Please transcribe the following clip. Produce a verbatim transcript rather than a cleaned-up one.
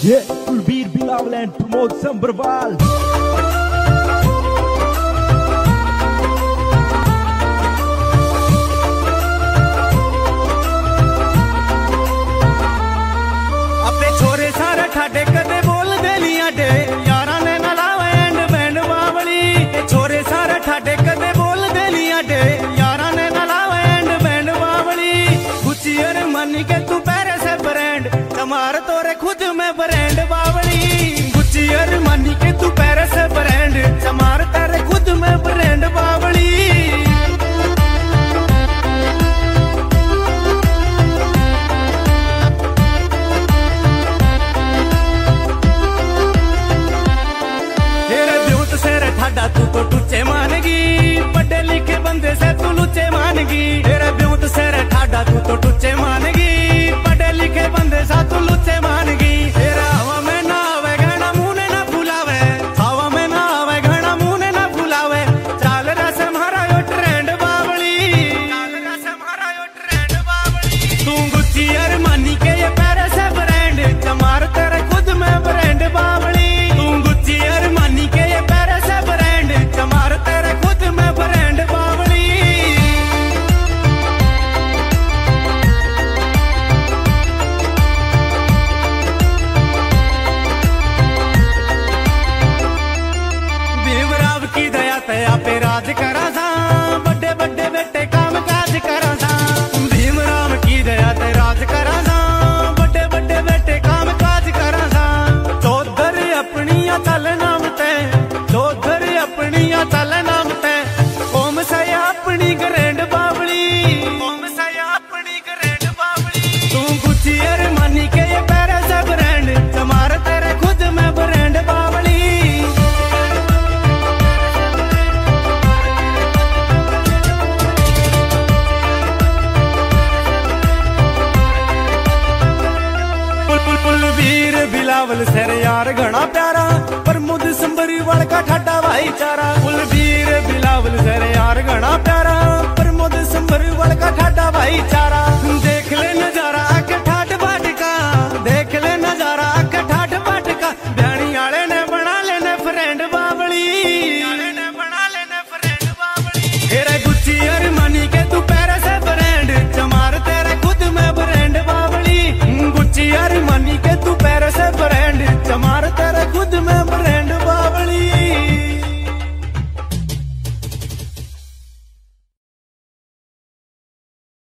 Yeah, Kulbir Bilawal and Pramod Sambarwal. अपने छोरे सारे ठाडे कदे बोल दे लिया डे यारा ने न लावे एंड बैंड बावली। छोरे सारे ठाडे कदे बोल दे लिया डे यारा ने न लावे एंड बैंड बावली। गुच्ची और मनी के तू पैरे से ब्रांड चमार तोरे खुद में ब्रांड बावली। गुच्ची और मनी के तू पैरे से ब्रांड चमार तेरे खुद में ब्रांड बावली। ठाडा तू तो टुच्चे मानगी पढ़े लिखे बंदे से तू लुच्चे मानगी। तेरे ब्यूत सेरे ठाडा तू तो टुच्चे मानगी पढ़े लिखे बंदे सा तू लुच्चे मानगी। तेरा हवा में ना आवे घना मुंह ने ना फुलावे हवा में ना आवे घना मुंह ने ना फुलावे। चाल रस हमारा यो ट्रेंड बावली चाल रस हमारा यो ट्रेंड बावली। तू गुच्ची और मनी के ये पैरे से ब्रांड चमार तेरे खुद में ब्रांड बावली। तू गुच्ची और मनी के ये पैरे से चमार तेरे खुद में ब्रांड बावली। भीमराव की दया तया पे राज करा था बड़े बड़े बेटे काम काज करा था। भीमराव की दया ते राज करा था बड़े बड़े बेटे काम काज करा था। चौधर अपनी चल नाम ते चौधर अपनी चल नाम ते ओम से अपनी ग्रैंड बावली ओम से अपनी ग्रैंड बावली। तू गुच्ची और मनी के ये पैरे से ब्रांड चमार तेरे खुद में ब्रांड बावली। कुलबीर बिलावल सर यार घना प्यारा प्रमोद संबरीवाल का ठाडा भाईचारा। कुलबीर बिलावल सर यार घना प्यारा प्रमोद संबरीवाल का ठाडा भाईचारा।